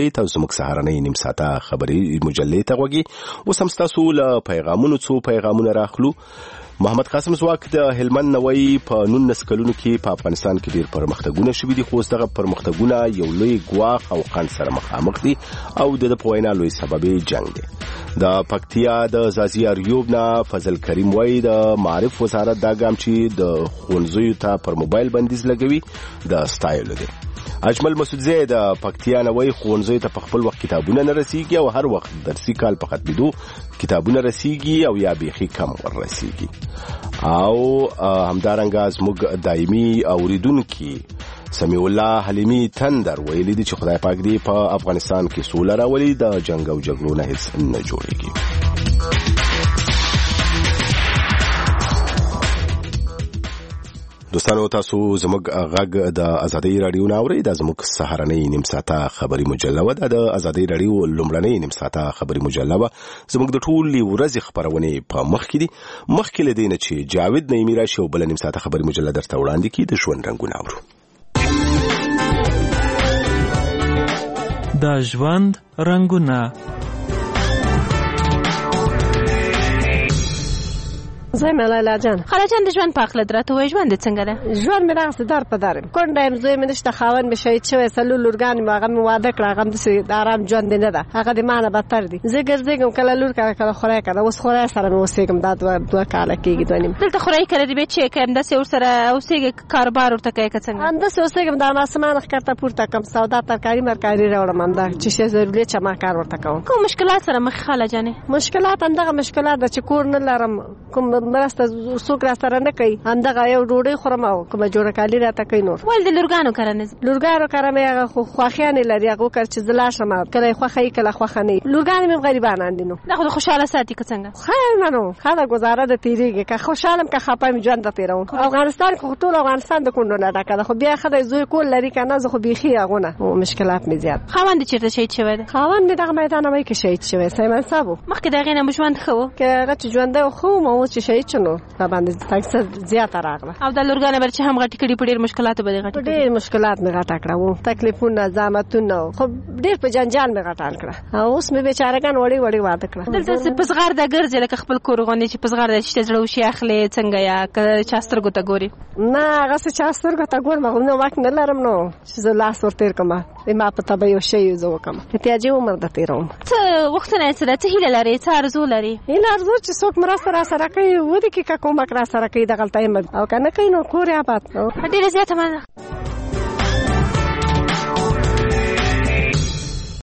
راوړئ. تاسو زموږ سهارنۍ نیم ساعته خبري مجلې ته غوږی. اوس هم ستاسو له پیغامونو څو پیغامونه راخلو. محمد قاسم زواک د هلمند نوی په 19 کلونو کې په افغانستان کې ډیر پرمختګونه شوي دي، خو دغه پرمختګونه یو لوی ګواښ او خنډ سره مخامخ دي او د په وینا لوی سبب جنگ دی. د پکتیا د زازی اریوب نه فضل کریم وای د معرف وزارت دا ګام چې د ښوونځیو ته پر موبایل بندیز لګوي د سټایل دی. اجمل مسعودزی د پکتیا نه وای ښوونځیو ته په خپل وخت کتابونه نه رسیږي او هر وخت درسي کال په ختمېدو کتابونه رسیږي او یا بیخي کم ور رسیږي. او همدارنګه زموږ دایمي اوریدونکي سمیع الله حلیمی تندر ویلي دي چې خدای پاک دې په افغانستان کې سوله راولي، د جنگ او جګړو نه هیڅ نه جوړیږي. دوستانو تاسو زموږ غږ د ازادي رادیو نه اورئ. دا زموږ سهارنۍ نیم ساعته خبري مجله ده. د ازادي رادیو لومړنۍ نیم ساعته خبري مجله زموږ د ټولې ورځې خبرونه په مخ کې دي. مخکې له دې نه چې جاوید نعیمي راشي او بل نیم ساعته خبري مجله درته وړاندې کړي، د ژوند رنګونه اورو. د ژوند رنګونه. زه ملاله جان. خاله جان د ژوند په اخله درته وای ژوند څنګه ده؟ ژوند مې دغه دار په دار کونډه يم، زوی مې نشته، خاوند مې شهید شوی، سلو لورګان مې هغه مې واده کړ، هغه د آرام ژوند نه ده، هغه د مانه بدتر دي. زه ګرځېږم کله لور کله خورای کړه، اوس خورای سره مې اوسېږم، دا دوه کاله کېږي دوه. دلته خورای کړه دې به چې کوم داسې ور سره اوسېږي کاروبار ورته کوي که څنګه؟ همداسې اوسېږم، دا ماسمان ښکته پورته کوم، سودا ترکاري مرکاري راوړم، همدا چې شی ضروري چې ما کار ورته کوم. کوم مشکلات سره مخ خاله جانې؟ مشکلات همدغه مشکلات ده چې کور نه لرم، کوم مرسته څوک را سره نه کوي، همدغه یو ډوډۍ خورم او کومه جوړه کالي راته کوي. نور ول د لورګانو کرنه لورګانو کرم هغه خو خواخیان لري، هغه کار چې زلا شم کله خوخی کله خوخه نه. لورګان مې غریبانان دي، نو دا خو خوشاله ساتي که څنګه؟ خیر منو خاله گزاره د تیریږي که خوشالم که خپم ژوند ته تیرون. افغانستان خو ټول افغانستان د کونډو نه ډکه ده، خو بیا خدای زوی کول لري کنه، زه خو بیخي هغه او مشکلات مې زیات. خاوند چیرته شهید شوی ده؟ خاوند مې دغه میدان وای کې شهید شوی، سیمن صاحب. مخکې دغه نه ژوند خو که هغه چې ژوند خو مو چې شهید شنو په باندې تاکسه زیاته راغله. او د لورګانې بر چې هم غټ کړي په ډېر مشکلات باندې غټ کړي، ډېر مشکلات مې غټ کړو، تکلیفونه زحمتونه، خو ډېر په جنجال مې غټان کړه. اوس مې بیچارهګان وړي وړي واده کړه. دلته پزغار د ګرځي لکه خپل کور غونې چې پزغار د شته زړه وشي اخلي څنګه یا که چاسترګو ته ګوري؟ نه هغه څه چاسترګو ته ګورم، نو وخت نه لرم، نو چې زه لاس ور تیر کوم ما په تبه یو شی زه وکم احتیاجي عمر د تیروم. ته وختونه څه ته هیله لري، څه ارزو لري؟ هیله ارزو چې څوک مرسته را سره کوي، ودی کې کومک را سره کوي د غلطۍ او کنه کوي، نو کور آباد. ډېر زیاته مننه.